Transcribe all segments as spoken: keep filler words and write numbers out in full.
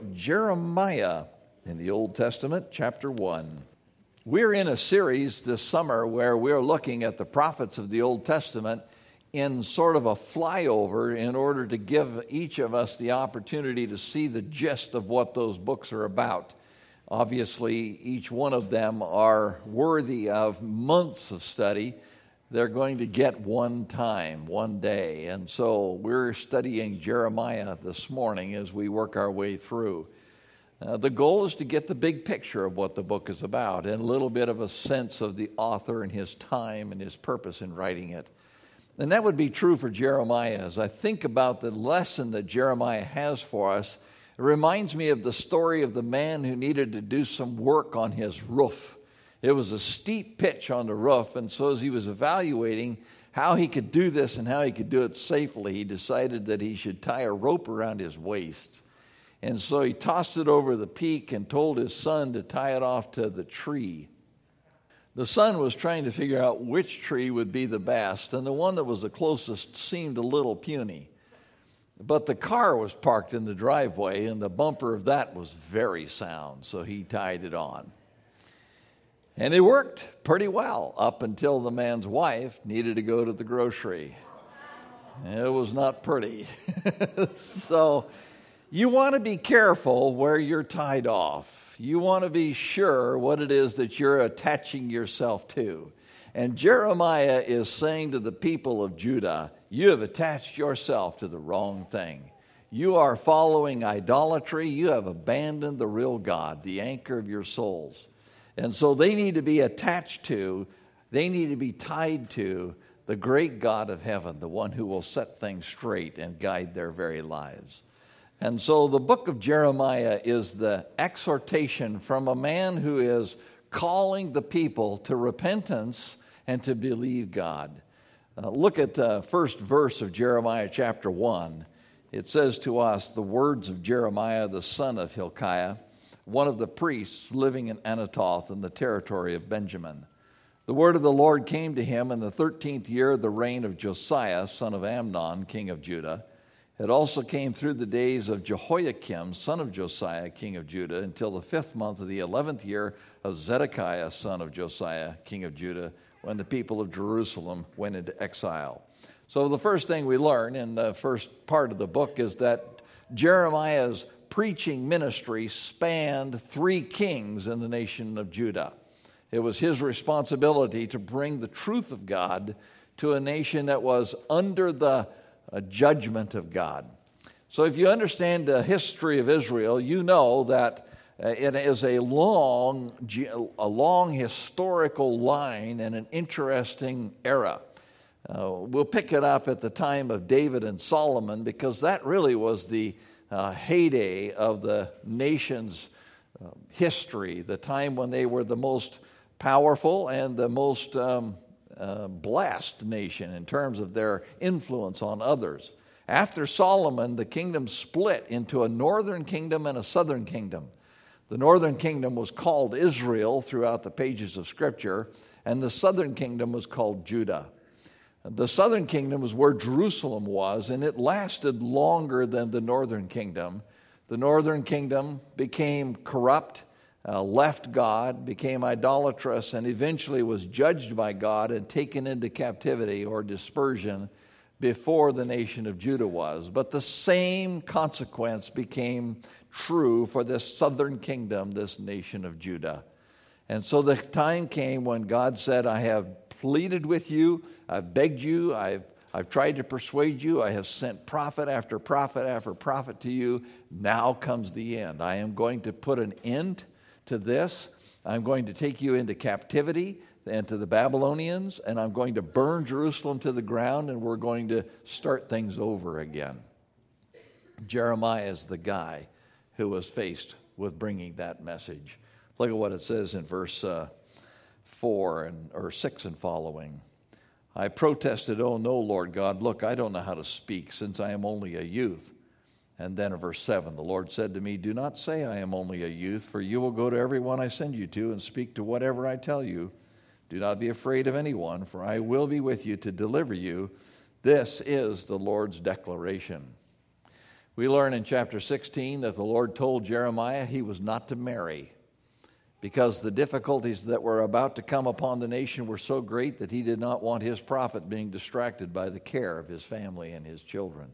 Jeremiah in the Old Testament, chapter one. We're in a series this summer where we're looking at the prophets of the Old Testament in sort of a flyover in order to give each of us the opportunity to see the gist of what those books are about. Obviously, each one of them are worthy of months of study. They're going to get one time, one day. And so we're studying Jeremiah this morning as we work our way through. Uh, the goal is to get the big picture of what the book is about and a little bit of a sense of the author and his time and his purpose in writing it. And that would be true for Jeremiah. As I think about the lesson that Jeremiah has for us, it reminds me of the story of the man who needed to do some work on his roof. It was a steep pitch on the roof, and so as he was evaluating how he could do this and how he could do it safely, he decided that he should tie a rope around his waist. And so he tossed it over the peak and told his son to tie it off to the tree. The son was trying to figure out which tree would be the best, and the one that was the closest seemed a little puny. But the car was parked in the driveway, and the bumper of that was very sound, so he tied it on. And it worked pretty well up until the man's wife needed to go to the grocery. It was not pretty. So you want to be careful where you're tied off. You want to be sure what it is that you're attaching yourself to. And Jeremiah is saying to the people of Judah, you have attached yourself to the wrong thing. You are following idolatry. You have abandoned the real God, the anchor of your souls. And so they need to be attached to, they need to be tied to the great God of heaven, the one who will set things straight and guide their very lives. And so the book of Jeremiah is the exhortation from a man who is calling the people to repentance and to believe God. Uh, look at the first verse of Jeremiah chapter one. It says to us, the words of Jeremiah, the son of Hilkiah, one of the priests living in Anathoth in the territory of Benjamin. The word of the Lord came to him in the thirteenth year of the reign of Josiah, son of Amnon, king of Judah. It also came through the days of Jehoiakim, son of Josiah, king of Judah, until the fifth month of the eleventh year of Zedekiah, son of Josiah, king of Judah, when the people of Jerusalem went into exile. So the first thing we learn in the first part of the book is that Jeremiah's preaching ministry spanned three kings in the nation of Judah. It was his responsibility to bring the truth of God to a nation that was under the uh, judgment of God. So if you understand the history of Israel, you know that uh, it is a long, a long historical line and an interesting era. Uh, we'll pick it up at the time of David and Solomon because that really was the Uh, heyday of the nation's uh, history, the time when they were the most powerful and the most um, uh, blessed nation in terms of their influence on others. After Solomon, the kingdom split into a northern kingdom and a southern kingdom. The northern kingdom was called Israel throughout the pages of Scripture, and the southern kingdom was called Judah. The southern kingdom was where Jerusalem was, and it lasted longer than the northern kingdom. The northern kingdom became corrupt, uh, left God, became idolatrous, and eventually was judged by God and taken into captivity or dispersion before the nation of Judah was. But the same consequence became true for this southern kingdom, this nation of Judah. And so the time came when God said, I have pleaded with you, I've begged you, I've, I've tried to persuade you, I have sent prophet after prophet after prophet to you. Now comes the end. I am going to put an end to this. I'm going to take you into captivity and to the Babylonians, and I'm going to burn Jerusalem to the ground, and we're going to start things over again. Jeremiah is the guy who was faced with bringing that message. Look at what it says in verse uh, four and or six and following. I protested, oh no, Lord God, look, I don't know how to speak since I am only a youth. And then in verse seven, the Lord said to me, do not say I am only a youth, for you will go to everyone I send you to and speak to whatever I tell you. Do not be afraid of anyone, for I will be with you to deliver you. This is the Lord's declaration. We learn in chapter sixteen that the Lord told Jeremiah he was not to marry because the difficulties that were about to come upon the nation were so great that he did not want his prophet being distracted by the care of his family and his children.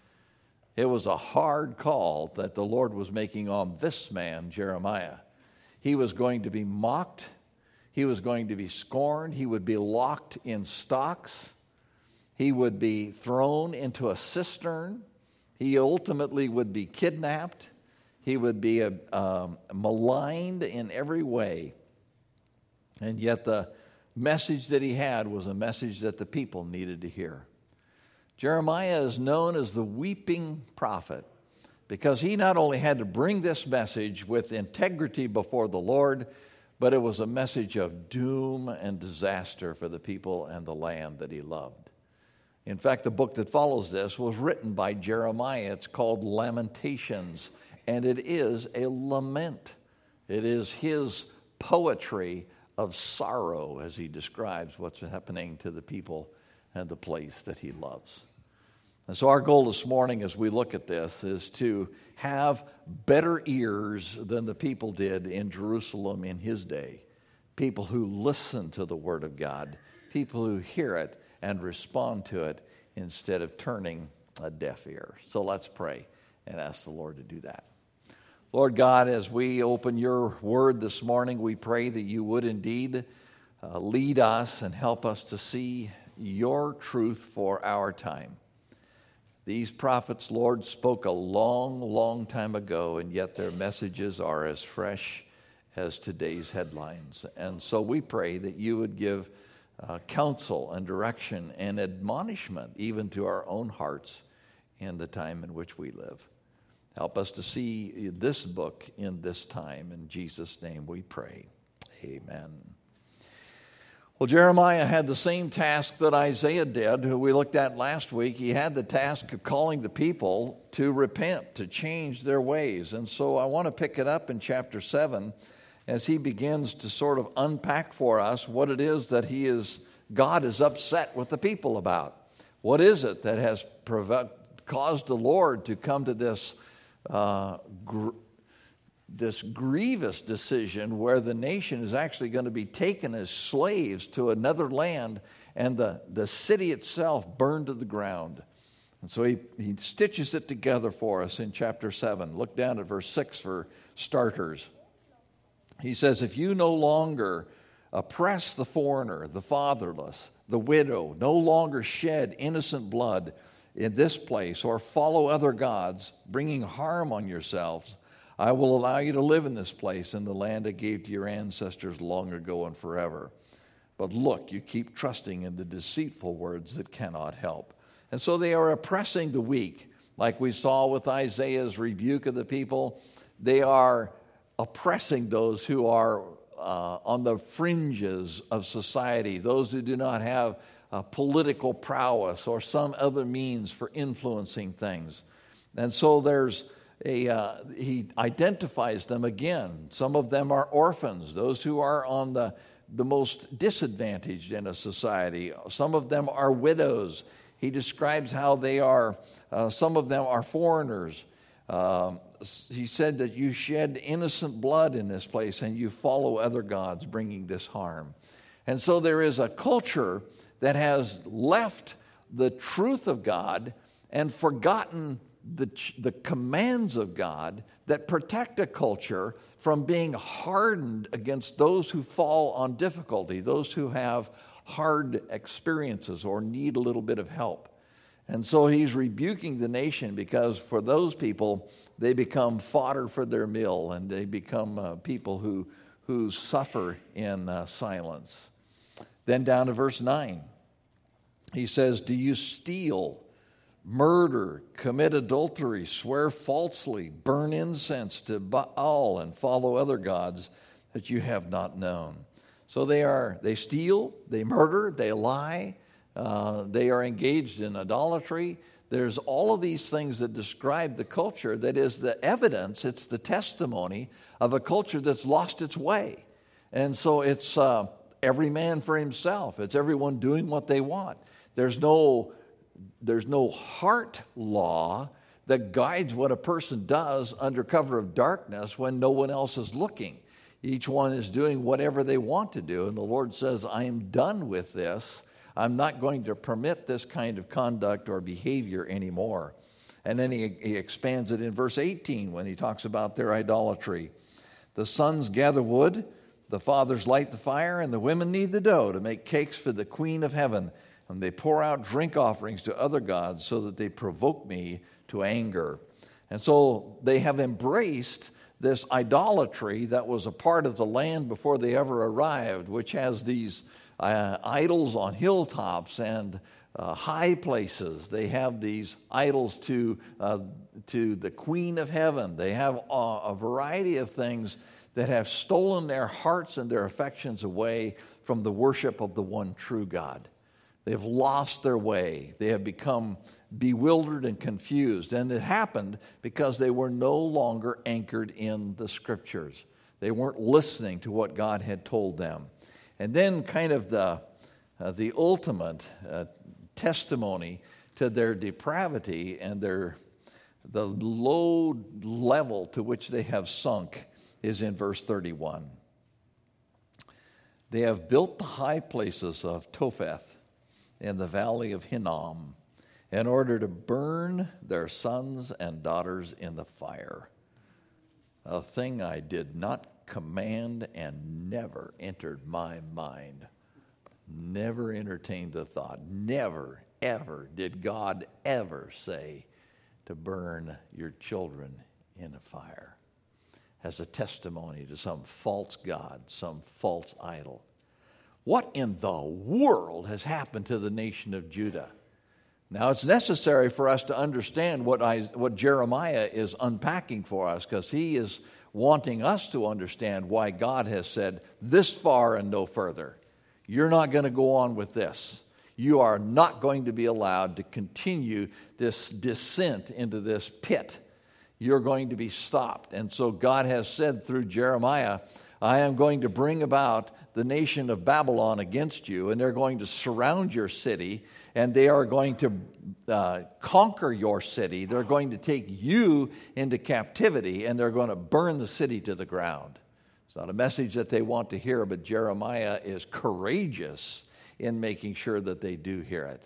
It was a hard call that the Lord was making on this man, Jeremiah. He was going to be mocked. He was going to be scorned. He would be locked in stocks. He would be thrown into a cistern. He ultimately would be kidnapped. He would be uh, um, maligned in every way. And yet the message that he had was a message that the people needed to hear. Jeremiah is known as the weeping prophet because he not only had to bring this message with integrity before the Lord, but it was a message of doom and disaster for the people and the land that he loved. In fact, the book that follows this was written by Jeremiah. It's called Lamentations, and it is a lament. It is his poetry of sorrow as he describes what's happening to the people and the place that he loves. And so our goal this morning as we look at this is to have better ears than the people did in Jerusalem in his day. People who listen to the Word of God, people who hear it and respond to it instead of turning a deaf ear. So let's pray and ask the Lord to do that. Lord God, as we open your word this morning, we pray that you would indeed uh, lead us and help us to see your truth for our time. These prophets, Lord, spoke a long, long time ago, and yet their messages are as fresh as today's headlines. And so we pray that you would give uh, counsel and direction and admonishment even to our own hearts in the time in which we live. Help us to see this book in this time. In Jesus' name we pray. Amen. Well, Jeremiah had the same task that Isaiah did, who we looked at last week. He had the task of calling the people to repent, to change their ways. And so I want to pick it up in chapter seven as he begins to sort of unpack for us what it is that he is, God is upset with the people about. What is it that has provo- caused the Lord to come to this uh, gr- this grievous decision where the nation is actually going to be taken as slaves to another land and the, the city itself burned to the ground. And so he, he stitches it together for us in chapter seven. Look down at verse six for starters. He says, if you no longer oppress the foreigner, the fatherless, the widow, no longer shed innocent blood in this place or follow other gods, bringing harm on yourselves, I will allow you to live in this place in the land I gave to your ancestors long ago and forever. But look, you keep trusting in the deceitful words that cannot help. And so they are oppressing the weak, like we saw with Isaiah's rebuke of the people. They are oppressing those who are uh, on the fringes of society, those who do not have uh, political prowess or some other means for influencing things. And so there's A, uh, he identifies them again. Some of them are orphans, those who are on the, the most disadvantaged in a society. Some of them are widows. He describes how they are, uh, some of them are foreigners. Uh, he said that you shed innocent blood in this place and you follow other gods, bringing this harm. And so there is a culture that has left the truth of God and forgotten The, the commands of God that protect a culture from being hardened against those who fall on difficulty, those who have hard experiences or need a little bit of help. And so he's rebuking the nation because for those people, they become fodder for their mill and they become uh, people who, who suffer in uh, silence. Then down to verse nine, he says, do you steal, murder, commit adultery, swear falsely, burn incense to Baal, and follow other gods that you have not known? So they are, they steal, they murder, they lie, uh, they are engaged in idolatry. There's all of these things that describe the culture that is the evidence, it's the testimony of a culture that's lost its way. And so it's uh, every man for himself. It's everyone doing what they want. There's no There's no heart law. that guides what a person does under cover of darkness when no one else is looking. Each one is doing whatever they want to do, and the Lord says, I am done with this. I'm not going to permit this kind of conduct or behavior anymore. And then he, he expands it in verse eighteen when he talks about their idolatry. The sons gather wood, the fathers light the fire, and the women knead the dough to make cakes for the queen of heaven. And they pour out drink offerings to other gods so that they provoke me to anger. And so they have embraced this idolatry that was a part of the land before they ever arrived, which has these uh, idols on hilltops and uh, high places. They have these idols to, uh, to the queen of heaven. They have a, a variety of things that have stolen their hearts and their affections away from the worship of the one true God. They have lost their way. They have become bewildered and confused. And it happened because they were no longer anchored in the Scriptures. They weren't listening to what God had told them. And then kind of the, uh, the ultimate uh, testimony to their depravity and their the low level to which they have sunk is in verse thirty-one. They have built the high places of Topheth in the valley of Hinnom in order to burn their sons and daughters in the fire, a thing I did not command and never entered my mind. Never entertained the thought. Never, ever did God ever say to burn your children in a fire as a testimony to some false god, some false idol. What in the world has happened to the nation of Judah? Now, it's necessary for us to understand what, I, what Jeremiah is unpacking for us, because he is wanting us to understand why God has said, this far and no further. You're not going to go on with this. You are not going to be allowed to continue this descent into this pit. You're going to be stopped. And so God has said through Jeremiah, I am going to bring about the nation of Babylon against you, and they're going to surround your city, and they are going to uh, conquer your city. They're going to take you into captivity, and they're going to burn the city to the ground. It's not a message that they want to hear, but Jeremiah is courageous in making sure that they do hear it.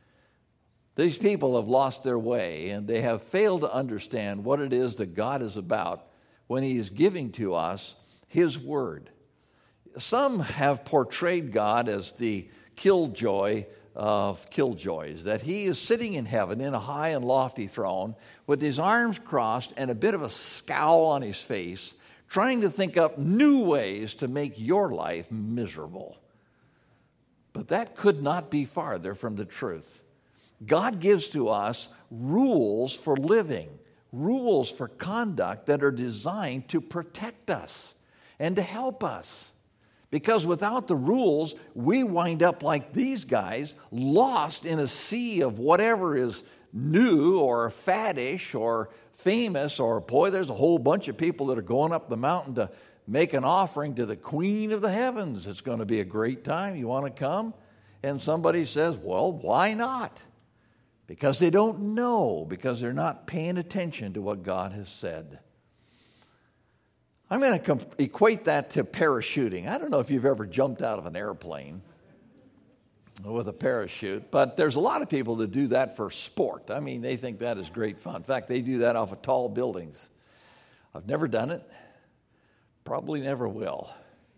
These people have lost their way, and they have failed to understand what it is that God is about when He is giving to us His Word. Some have portrayed God as the killjoy of killjoys, that He is sitting in heaven in a high and lofty throne with His arms crossed and a bit of a scowl on His face, trying to think up new ways to make your life miserable. But that could not be farther from the truth. God gives to us rules for living, rules for conduct that are designed to protect us and to help us. Because without the rules, we wind up like these guys, lost in a sea of whatever is new or faddish or famous, or boy, there's a whole bunch of people that are going up the mountain to make an offering to the Queen of the Heavens. It's going to be a great time. You want to come? And somebody says, well, why not? Because they don't know, because they're not paying attention to what God has said. I'm going to com- equate that to parachuting. I don't know if you've ever jumped out of an airplane with a parachute, but there's a lot of people that do that for sport. I mean, they think that is great fun. In fact, they do that off of tall buildings. I've never done it, probably never will.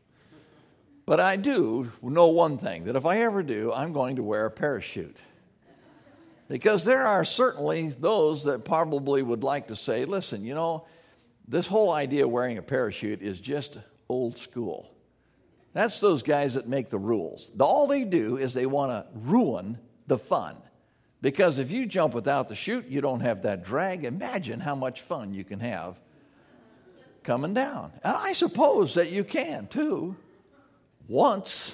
But I do know one thing, that if I ever do, I'm going to wear a parachute. Because there are certainly those that probably would like to say, listen, you know, this whole idea of wearing a parachute is just old school. That's those guys that make the rules. All they do is they want to ruin the fun. Because if you jump without the chute, you don't have that drag. Imagine how much fun you can have coming down. And I suppose that you can too, once.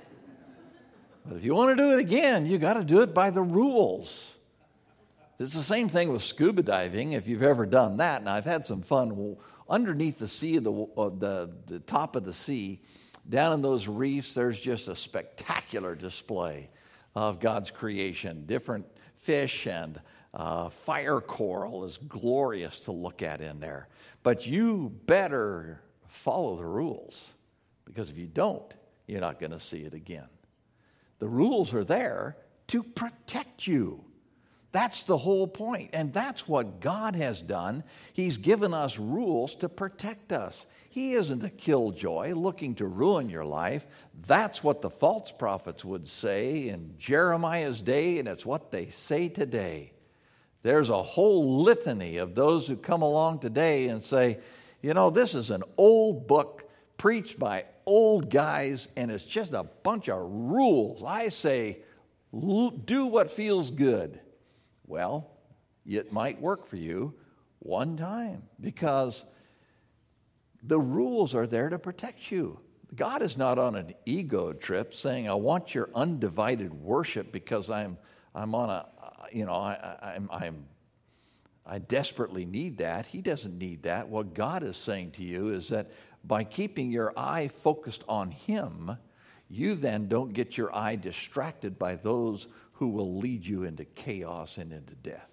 But if you want to do it again, you got to do it by the rules. It's the same thing with scuba diving, if you've ever done that. And I've had some fun underneath the sea, the, uh, the, the top of the sea, down in those reefs. There's just a spectacular display of God's creation, different fish and Uh, fire coral is glorious to look at in there. But you better follow the rules, because if you don't, you're not going to see it again. The rules are there to protect you. That's the whole point. And that's what God has done. He's given us rules to protect us. He isn't a killjoy looking to ruin your life. That's what the false prophets would say in Jeremiah's day, and it's what they say today. There's a whole litany of those who come along today and say, you know, this is an old book preached by old guys, and it's just a bunch of rules. I say, do what feels good. Well, it might work for you one time, because the rules are there to protect you. God is not on an ego trip saying, I want your undivided worship because I'm I'm on a, you know, I, I, I'm, I'm, I desperately need that. He doesn't need that. What God is saying to you is that by keeping your eye focused on Him, you then don't get your eye distracted by those who will lead you into chaos and into death.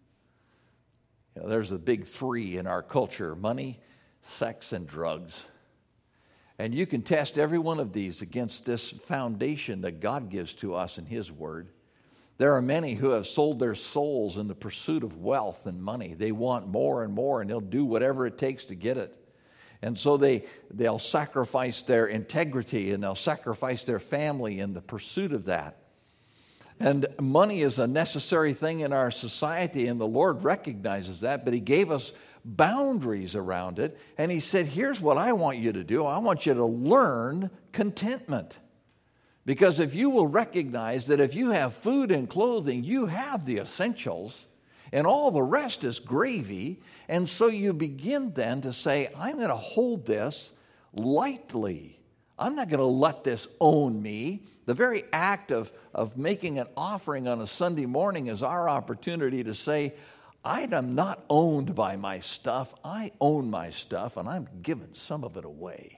You know, there's the big three in our culture: money, sex, and drugs. And you can test every one of these against this foundation that God gives to us in His Word. There are many who have sold their souls in the pursuit of wealth and money. They want more and more, and they'll do whatever it takes to get it. And so they, they'll sacrifice their integrity, and they'll sacrifice their family in the pursuit of that. And money is a necessary thing in our society, and the Lord recognizes that, but He gave us boundaries around it. And He said, here's what I want you to do. I want you to learn contentment. Because if you will recognize that if you have food and clothing, you have the essentials, and all the rest is gravy. And so you begin then to say, I'm going to hold this lightly. I'm not going to let this own me. The very act of, of making an offering on a Sunday morning is our opportunity to say, I am not owned by my stuff. I own my stuff, and I'm giving some of it away.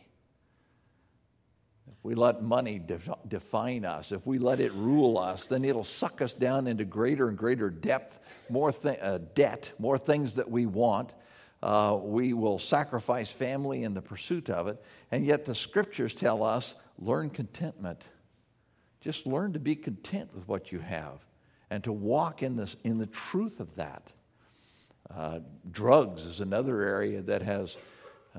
If we let money de- define us, if we let it rule us, then it'll suck us down into greater and greater depth, more th- uh, debt, more things that we want. Uh, we will sacrifice family in the pursuit of it. And yet the Scriptures tell us, learn contentment. Just learn to be content with what you have and to walk in, this, in the truth of that. Uh, drugs is another area that has uh,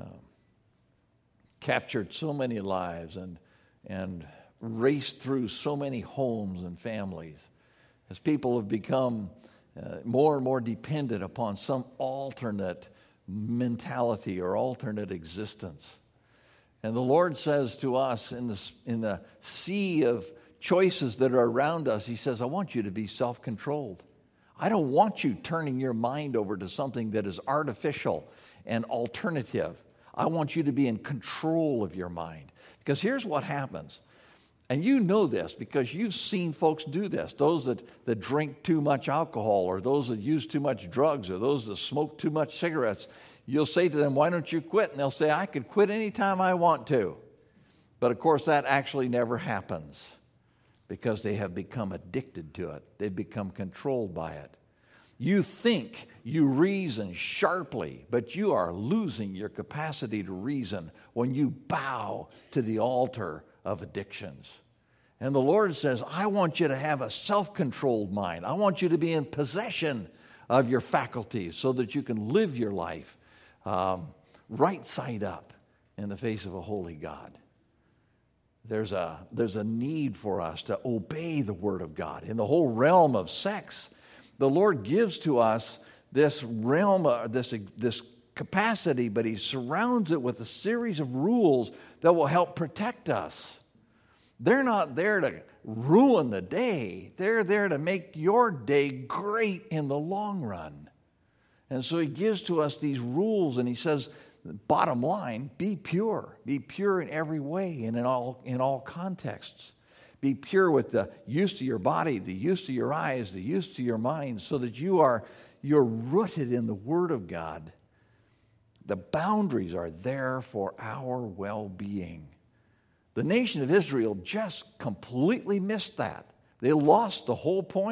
captured so many lives and and raced through so many homes and families as people have become uh, more and more dependent upon some alternate mentality or alternate existence. And the Lord says to us in the, in the sea of choices that are around us, He says, I want you to be self-controlled. I don't want you turning your mind over to something that is artificial and alternative. I want you to be in control of your mind. Because here's what happens. And you know this because you've seen folks do this. Those that, that drink too much alcohol, or those that use too much drugs, or those that smoke too much cigarettes. You'll say to them, why don't you quit? And they'll say, I could quit anytime I want to. But of course that actually never happens because they have become addicted to it. They've become controlled by it. You think, you reason sharply, but you are losing your capacity to reason when you bow to the altar of addictions. And the Lord says, I want you to have a self-controlled mind. I want you to be in possession of your faculties so that you can live your life um, right side up in the face of a holy God. There's a, there's a need for us to obey the Word of God. In the whole realm of sex, the Lord gives to us this realm, uh, this, this capacity, but He surrounds it with a series of rules that will help protect us. They're not there to ruin the day. They're there to make your day great in the long run. And so He gives to us these rules, and He says, bottom line, be pure. Be pure in every way and in all, in all contexts. Be pure with the use to your body, the use to your eyes, the use to your mind, so that you are you're rooted in the Word of God. The boundaries are there for our well-being. The nation of Israel just completely missed that. They lost the whole point.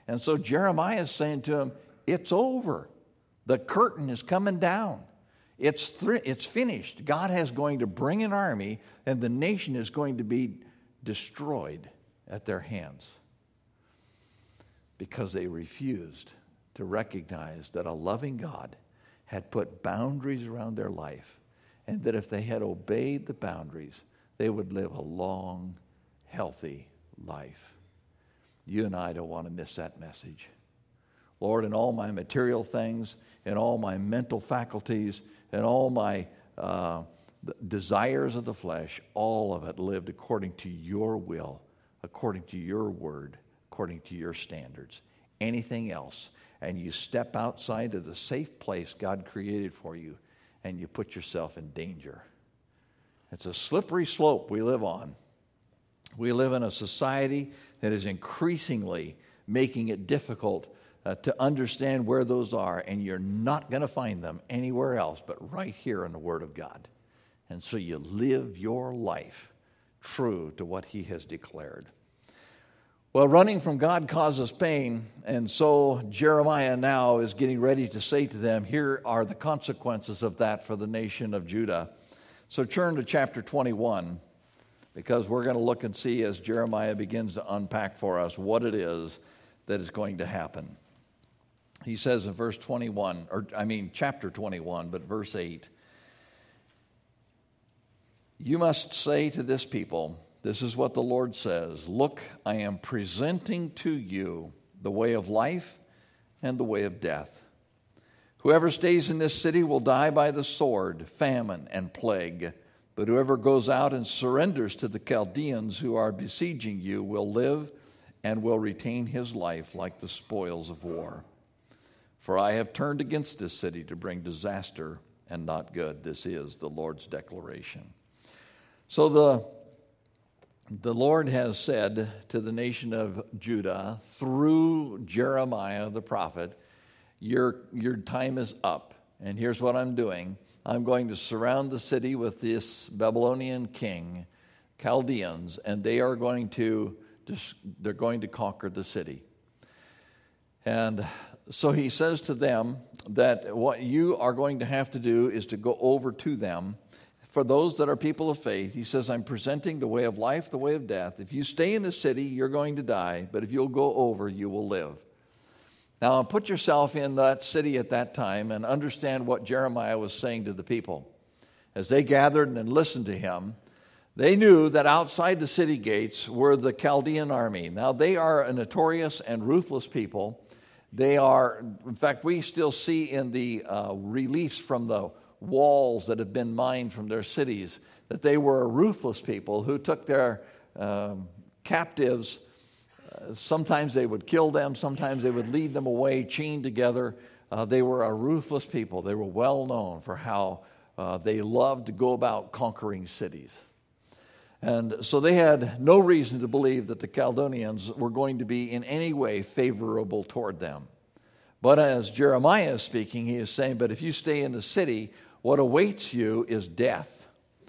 And so Jeremiah is saying to him, it's over. The curtain is coming down. It's th- it's finished. God is going to bring an army, and the nation is going to be destroyed at their hands because they refused to recognize that a loving God had put boundaries around their life, and that if they had obeyed the boundaries, they would live a long, healthy life. You and I don't want to miss that message. Lord, in all my material things, in all my mental faculties, in all my uh, desires of the flesh, all of it lived according to your will, according to your word, according to your standards. Anything else, and you step outside of the safe place God created for you, and you put yourself in danger. It's a slippery slope we live on. We live in a society that is increasingly making it difficult uh, to understand where those are, and you're not going to find them anywhere else but right here in the Word of God. And so you live your life true to what He has declared. Well, running from God causes pain, and so Jeremiah now is getting ready to say to them, here are the consequences of that for the nation of Judah. So turn to chapter twenty-one, because we're going to look and see as Jeremiah begins to unpack for us what it is that is going to happen. He says in verse twenty-one, or I mean chapter twenty-one, but verse eight, you must say to this people, this is what the Lord says, look, I am presenting to you the way of life and the way of death. Whoever stays in this city will die by the sword, famine, and plague. But whoever goes out and surrenders to the Chaldeans who are besieging you will live and will retain his life like the spoils of war. For I have turned against this city to bring disaster and not good. This is the Lord's declaration. So the The Lord has said to the nation of Judah through Jeremiah the prophet, your, your time is up, and here's what I'm doing. I'm going to surround the city with this Babylonian king, Chaldeans, and they are going to they're going to conquer the city. And so he says to them that what you are going to have to do is to go over to them. For those that are people of faith, he says, I'm presenting the way of life, the way of death. If you stay in the city, you're going to die. But if you'll go over, you will live. Now, put yourself in that city at that time and understand what Jeremiah was saying to the people. As they gathered and listened to him, they knew that outside the city gates were the Chaldean army. Now, they are a notorious and ruthless people. They are, in fact, we still see in the uh, reliefs from the walls that have been mined from their cities, that they were a ruthless people who took their um, captives. Uh, sometimes they would kill them, sometimes they would lead them away, chained together. Uh, they were a ruthless people. They were well known for how uh, they loved to go about conquering cities. And so they had no reason to believe that the Chaldeans were going to be in any way favorable toward them. But as Jeremiah is speaking, he is saying, but if you stay in the city, what awaits you is death,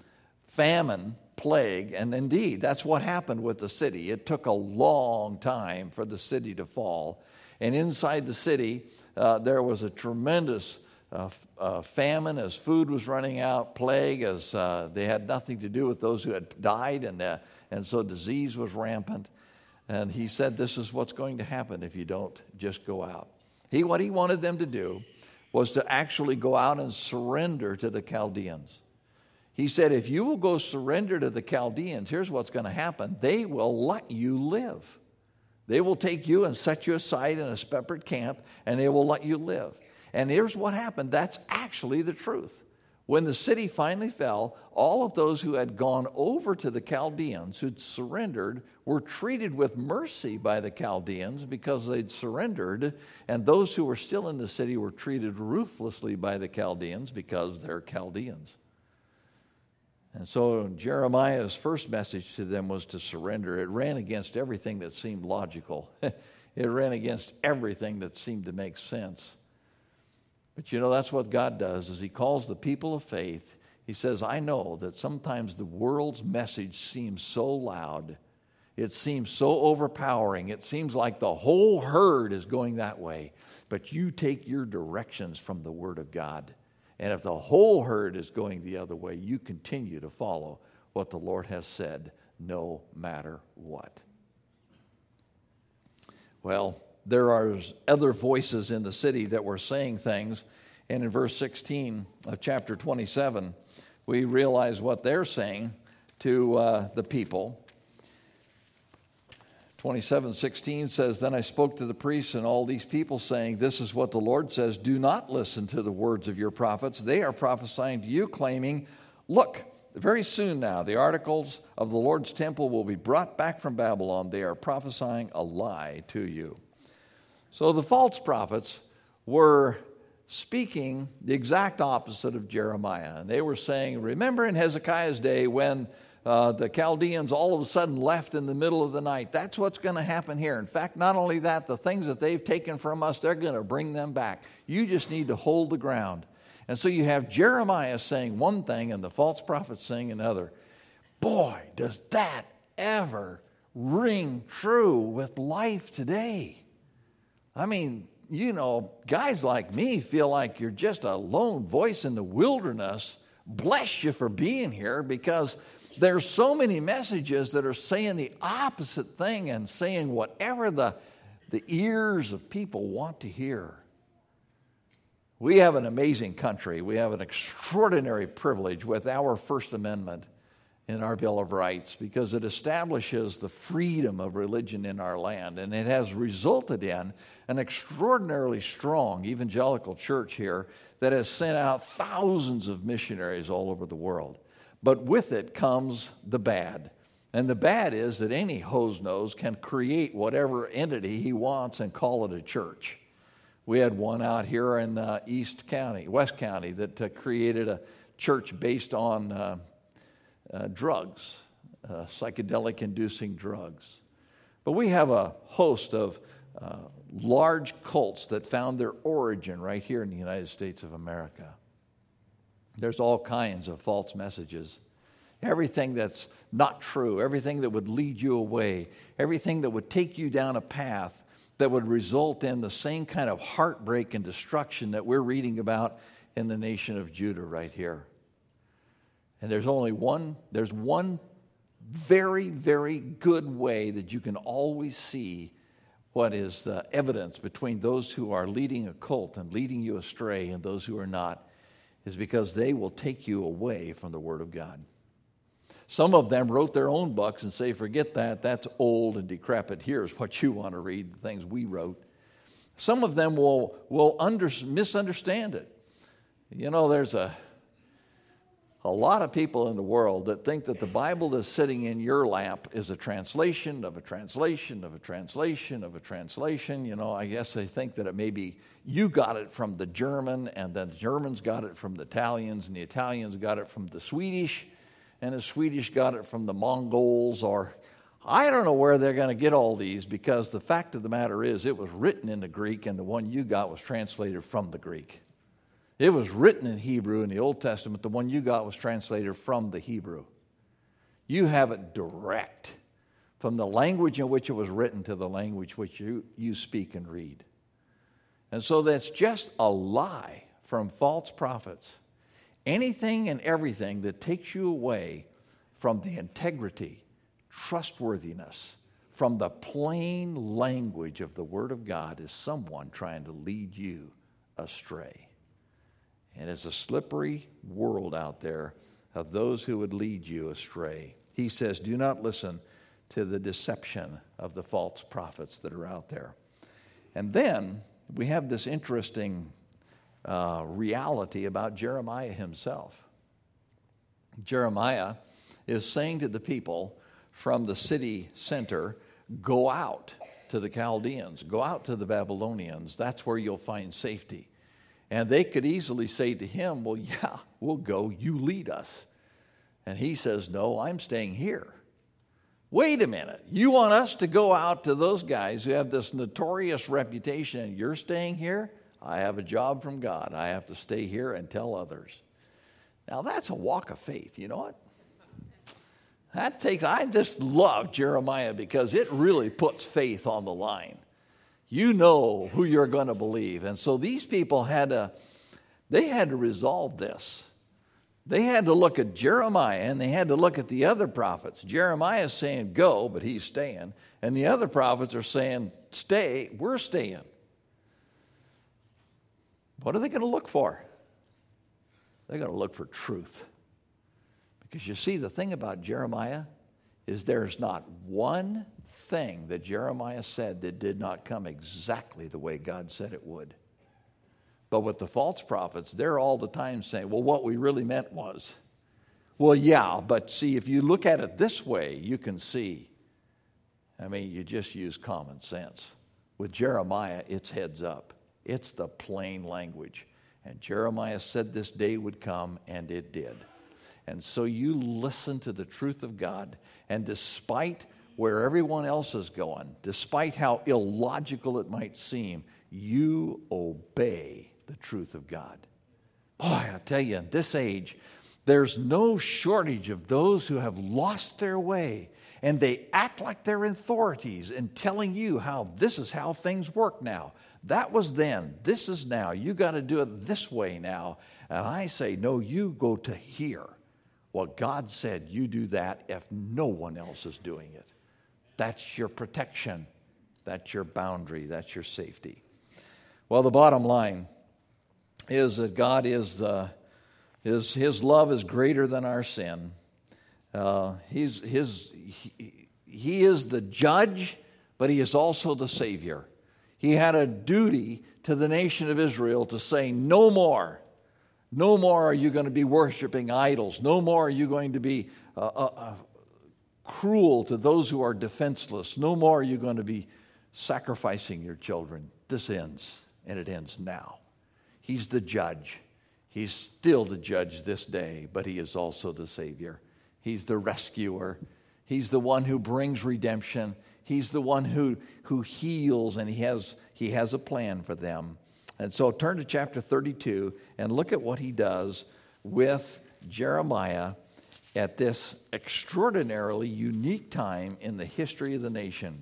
famine, plague, and indeed, that's what happened with the city. It took a long time for the city to fall. And inside the city, uh, there was a tremendous uh, uh, famine as food was running out, plague as uh, they had nothing to do with those who had died, and, uh, and so disease was rampant. And he said, this is what's going to happen if you don't just go out. He, what he wanted them to do was to actually go out and surrender to the Chaldeans. He said, if you will go surrender to the Chaldeans, here's what's going to happen. They will let you live. They will take you and set you aside in a separate camp, and they will let you live. And here's what happened. That's actually the truth. When the city finally fell, all of those who had gone over to the Chaldeans, who'd surrendered, were treated with mercy by the Chaldeans because they'd surrendered, and those who were still in the city were treated ruthlessly by the Chaldeans because they're Chaldeans. And so Jeremiah's first message to them was to surrender. It ran against everything that seemed logical. It ran against everything that seemed to make sense. But you know, that's what God does, is he calls the people of faith. He says, I know that sometimes the world's message seems so loud. It seems so overpowering. It seems like the whole herd is going that way. But you take your directions from the Word of God. And if the whole herd is going the other way, you continue to follow what the Lord has said, no matter what. Well, there are other voices in the city that were saying things. And in verse sixteen of chapter twenty-seven, we realize what they're saying to uh, the people. twenty-seven sixteen says, "Then I spoke to the priests and all these people, saying, 'This is what the Lord says, do not listen to the words of your prophets. They are prophesying to you, claiming, look, very soon now the articles of the Lord's temple will be brought back from Babylon. They are prophesying a lie to you.'" So the false prophets were speaking the exact opposite of Jeremiah. And they were saying, remember in Hezekiah's day when uh, the Chaldeans all of a sudden left in the middle of the night? That's what's going to happen here. In fact, not only that, the things that they've taken from us, they're going to bring them back. You just need to hold the ground. And so you have Jeremiah saying one thing and the false prophets saying another. Boy, does that ever ring true with life today. I mean, you know, guys like me feel like you're just a lone voice in the wilderness. Bless you for being here, because there's so many messages that are saying the opposite thing and saying whatever the, the ears of people want to hear. We have an amazing country. We have an extraordinary privilege with our First Amendment in our Bill of Rights, because it establishes the freedom of religion in our land. And it has resulted in an extraordinarily strong evangelical church here that has sent out thousands of missionaries all over the world. But with it comes the bad. And the bad is that any hose-nose can create whatever entity he wants and call it a church. We had one out here in uh, East County, West County, that uh, created a church based on uh, uh, drugs, uh, psychedelic-inducing drugs. But we have a host of uh, large cults that found their origin right here in the United States of America. There's all kinds of false messages. Everything that's not true, everything that would lead you away, everything that would take you down a path that would result in the same kind of heartbreak and destruction that we're reading about in the nation of Judah right here. And there's only one, there's one very, very good way that you can always see what is the evidence between those who are leading a cult and leading you astray and those who are not, is because they will take you away from the Word of God. Some of them wrote their own books and say, forget that, that's old and decrepit. Here's what you want to read, the things we wrote. Some of them will, will under, misunderstand it. You know, there's a, a lot of people in the world that think that the Bible that's sitting in your lap is a translation of a translation of a translation of a translation. You know, I guess they think that it maybe you got it from the German, and then the Germans got it from the Italians, and the Italians got it from the Swedish, and the Swedish got it from the Mongols, or I don't know where they're going to get all these, because the fact of the matter is it was written in the Greek, and the one you got was translated from the Greek. It was written in Hebrew in the Old Testament. The one you got was translated from the Hebrew. You have it direct from the language in which it was written to the language which you, you speak and read. And so that's just a lie from false prophets. Anything and everything that takes you away from the integrity, trustworthiness, from the plain language of the Word of God is someone trying to lead you astray. And it's a slippery world out there of those who would lead you astray. He says, do not listen to the deception of the false prophets that are out there. And then we have this interesting uh, reality about Jeremiah himself. Jeremiah is saying to the people from the city center, go out to the Chaldeans, go out to the Babylonians. That's where you'll find safety. And they could easily say to him, well, yeah, we'll go, you lead us. And he says, no, I'm staying here. Wait a minute, you want us to go out to those guys who have this notorious reputation and you're staying here? I have a job from God. I have to stay here and tell others. Now that's a walk of faith, you know what? That takes, I just love Jeremiah because it really puts faith on the line. You know who you're going to believe. And so these people had to, they had to resolve this. They had to look at Jeremiah and they had to look at the other prophets. Jeremiah is saying go, but he's staying. And the other prophets are saying stay, we're staying. What are they going to look for? They're going to look for truth. Because you see, the thing about Jeremiah is there's not one thing that Jeremiah said that did not come exactly the way God said it would. But with the false prophets, they're all the time saying, well, what we really meant was. Well, yeah, but see, if you look at it this way, you can see. I mean, you just use common sense. With Jeremiah, it's heads up. It's the plain language. And Jeremiah said this day would come, and it did. And so you listen to the truth of God, and despite where everyone else is going, despite how illogical it might seem, you obey the truth of God. Boy, I tell you, in this age, there's no shortage of those who have lost their way, and they act like they're authorities in telling you how this is how things work now. That was then. This is now. You got to do it this way now. And I say, no, you go to here. Well, God said you do that if no one else is doing it. That's your protection. That's your boundary. That's your safety. Well, the bottom line is that God is the, his, his love is greater than our sin. Uh, he's, his, he, he is the judge, but he is also the Savior. He had a duty to the nation of Israel to say, no more. No more are you going to be worshiping idols. No more are you going to be uh, uh, uh, cruel to those who are defenseless. No more are you going to be sacrificing your children. This ends, and it ends now. He's the judge. He's still the judge this day, but he is also the Savior. He's the rescuer. He's the one who brings redemption. He's the one who, who heals, and he has, he has a plan for them. And so turn to chapter thirty-two and look at what he does with Jeremiah at this extraordinarily unique time in the history of the nation.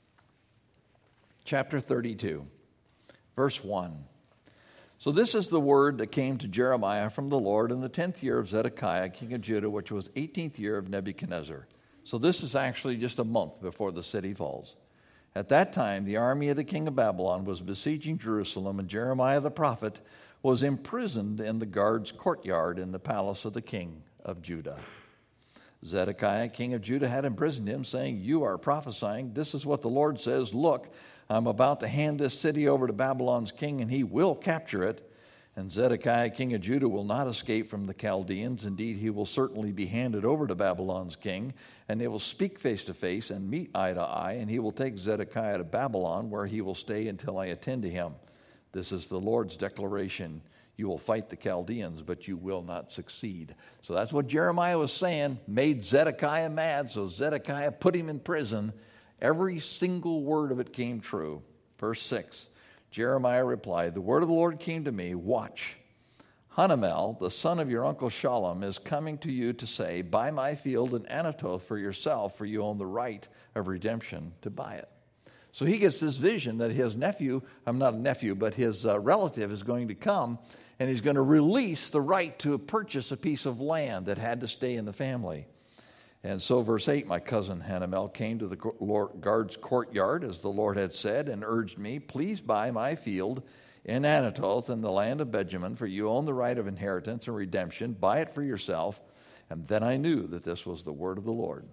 Chapter thirty-two, verse one. So this is the word that came to Jeremiah from the Lord in the tenth year of Zedekiah, king of Judah, which was eighteenth year of Nebuchadnezzar. So this is actually just a month before the city falls. At that time, the army of the king of Babylon was besieging Jerusalem, and Jeremiah the prophet was imprisoned in the guard's courtyard in the palace of the king of Judah. Zedekiah, king of Judah, had imprisoned him, saying, you are prophesying. This is what the Lord says. Look, I'm about to hand this city over to Babylon's king, and he will capture it. And Zedekiah, king of Judah, will not escape from the Chaldeans. Indeed, he will certainly be handed over to Babylon's king, and they will speak face to face and meet eye to eye, and he will take Zedekiah to Babylon, where he will stay until I attend to him. This is the Lord's declaration. You will fight the Chaldeans, but you will not succeed. So that's what Jeremiah was saying, made Zedekiah mad, so Zedekiah put him in prison. Every single word of it came true. Verse six. Jeremiah replied, the word of the Lord came to me, watch, Hanamel, the son of your uncle Shallum, is coming to you to say, buy my field in Anathoth for yourself, for you own the right of redemption to buy it. So he gets this vision that his nephew, I'm not a nephew, but his uh, relative is going to come, and he's going to release the right to purchase a piece of land that had to stay in the family. And so verse eight, my cousin Hanamel came to the guard's courtyard, as the Lord had said, and urged me, please buy my field in Anathoth in the land of Benjamin, for you own the right of inheritance and redemption. Buy it for yourself. And then I knew that this was the word of the Lord.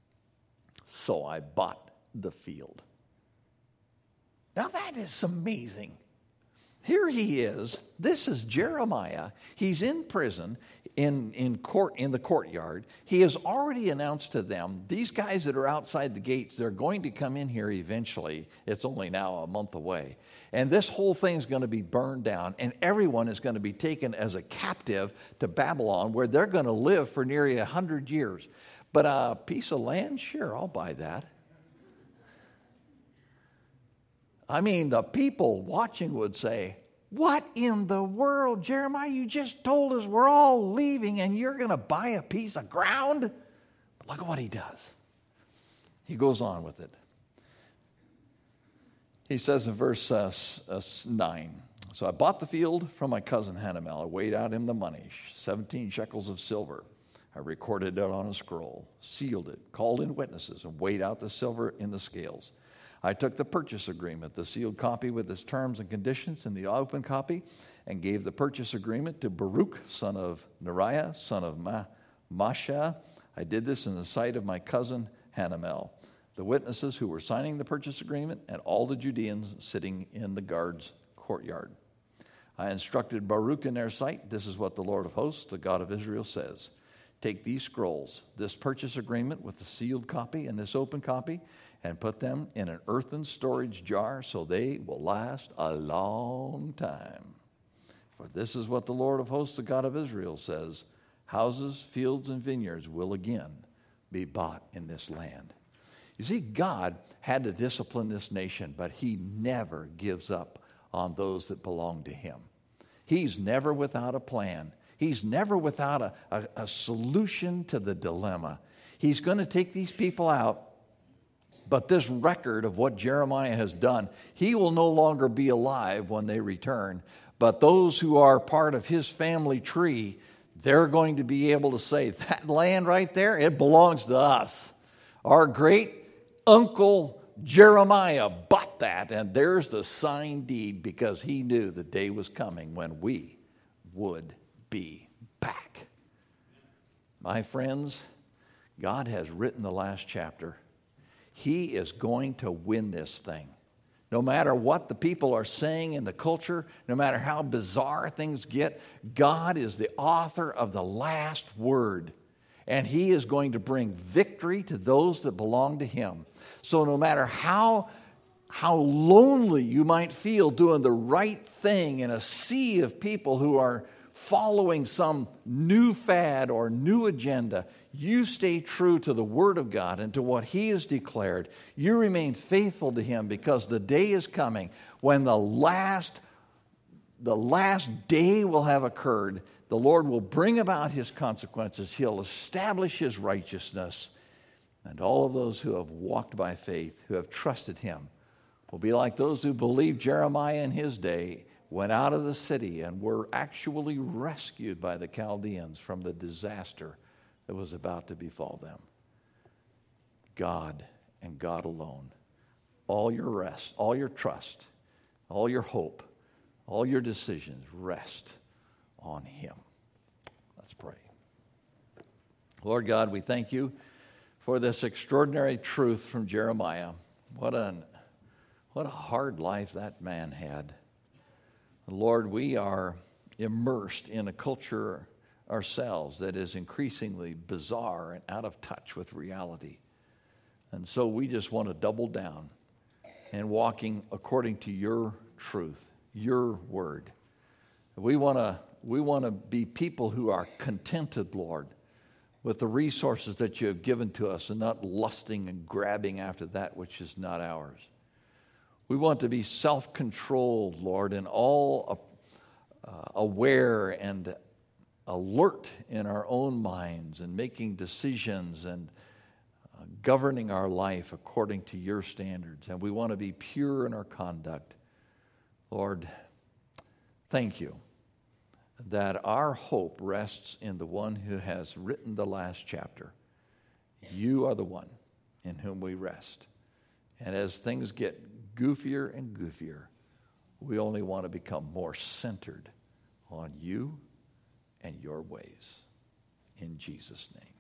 So I bought the field. Now that is amazing. Here he is. This is Jeremiah. He's in prison in, in court in the courtyard. He has already announced to them, these guys that are outside the gates, they're going to come in here eventually. It's only now a month away. And this whole thing is going to be burned down, and everyone is going to be taken as a captive to Babylon, where they're going to live for nearly a hundred years. But a piece of land, sure, I'll buy that. I mean, the people watching would say, what in the world, Jeremiah? You just told us we're all leaving and you're going to buy a piece of ground? look at what he does. He goes on with it. He says in verse uh, uh, nine, so I bought the field from my cousin Hanamel. I weighed out him the money, seventeen shekels of silver. I recorded it on a scroll, sealed it, called in witnesses, and weighed out the silver in the scales. I took the purchase agreement, the sealed copy with its terms and conditions, and the open copy, and gave the purchase agreement to Baruch, son of Neriah, son of Ma- Masha. I did this in the sight of my cousin Hanamel, the witnesses who were signing the purchase agreement, and all the Judeans sitting in the guard's courtyard. I instructed Baruch in their sight, this is what the Lord of hosts, the God of Israel, says. Take these scrolls, this purchase agreement with the sealed copy and this open copy, and put them in an earthen storage jar so they will last a long time. For this is what the Lord of hosts, the God of Israel, says. Houses, fields, and vineyards will again be bought in this land. You see, God had to discipline this nation, but he never gives up on those that belong to him. He's never without a plan. He's never without a, a, a solution to the dilemma. He's going to take these people out, but this record of what Jeremiah has done, he will no longer be alive when they return. But those who are part of his family tree, they're going to be able to say, that land right there, it belongs to us. Our great uncle Jeremiah bought that, and there's the signed deed because he knew the day was coming when we would be back. My friends, God has written the last chapter. He is going to win this thing. No matter what the people are saying in the culture, no matter how bizarre things get, God is the author of the last word. And he is going to bring victory to those that belong to him. So no matter how, how lonely you might feel doing the right thing in a sea of people who are following some new fad or new agenda, you stay true to the Word of God and to what he has declared. You remain faithful to him because the day is coming when the last, the last day will have occurred. The Lord will bring about his consequences. He'll establish his righteousness. And all of those who have walked by faith, who have trusted him, will be like those who believed Jeremiah in his day, went out of the city and were actually rescued by the Chaldeans from the disaster that was about to befall them. God and God alone. All your rest, all your trust, all your hope, all your decisions rest on him. Let's pray. Lord God, we thank you for this extraordinary truth from Jeremiah. What an what a hard life that man had. Lord, we are immersed in a culture ourselves that is increasingly bizarre and out of touch with reality. And so we just want to double down and walking according to your truth, your word. We want to we want to be people who are contented, Lord, with the resources that you have given to us and not lusting and grabbing after that which is not ours. We want to be self-controlled, Lord, and all uh, aware and alert in our own minds and making decisions and uh, governing our life according to your standards. And we want to be pure in our conduct. Lord, thank you that our hope rests in the one who has written the last chapter. You are the one in whom we rest. And as things get goofier and goofier, we only want to become more centered on you and your ways. In Jesus' name.